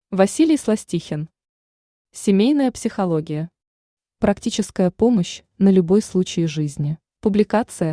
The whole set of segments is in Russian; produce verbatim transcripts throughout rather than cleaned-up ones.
Василий Сластихин. Семейная психология. Практическая помощь на любой случай жизни. Публикация.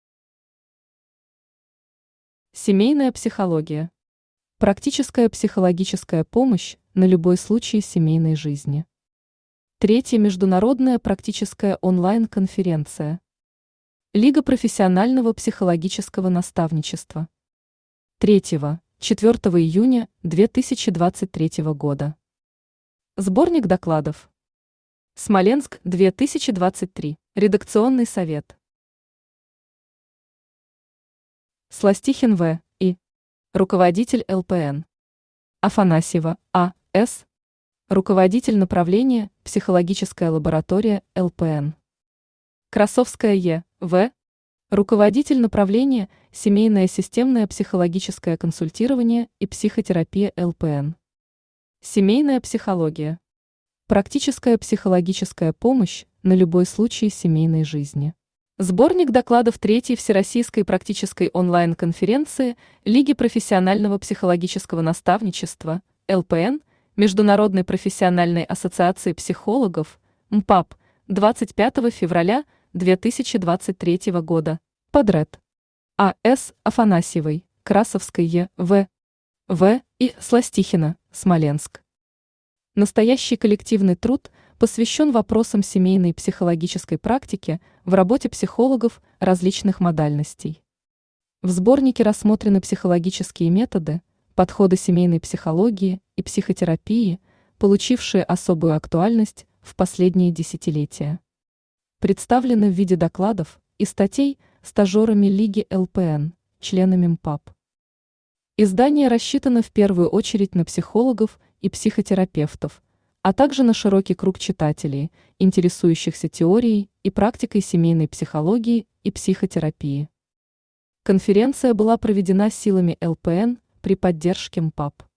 Семейная психология. Практическая психологическая помощь на любой случай семейной жизни. Третья международная практическая онлайн-конференция. Лига профессионального психологического наставничества. третьего-четвёртого июня две тысячи двадцать третьего года. Сборник докладов. Смоленск, две тысячи двадцать три. Редакционный совет. Сластихин В. И. Руководитель эл пэ эн. Афанасьева А. С. Руководитель направления «Психологическая лаборатория» эл пэ эн. Красовская Е. В. Руководитель направления «Семейное системное психологическое консультирование и психотерапия» эл пэ эн. Семейная психология. Практическая психологическая помощь на любой случай семейной жизни. Сборник докладов третьей Всероссийской практической онлайн-конференции Лиги профессионального психологического наставничества эл пэ эн Международной профессиональной ассоциации психологов эм пэ а пэ двадцать пятого февраля две тысячи двадцать третьего года. Подряд. А. С. Афанасьевой, Красовской Е. В. В. И. Сластихина, Смоленск. Настоящий коллективный труд посвящен вопросам семейной психологической практики в работе психологов различных модальностей. В сборнике рассмотрены психологические методы, подходы семейной психологии и психотерапии, получившие особую актуальность в последние десятилетия. Представлены в виде докладов и статей стажерами Лиги эл пэ эн, членами эм пэ а пэ. Издание рассчитано в первую очередь на психологов и психотерапевтов, а также на широкий круг читателей, интересующихся теорией и практикой семейной психологии и психотерапии. Конференция была проведена силами эл пэ эн при поддержке эм пэ а пэ.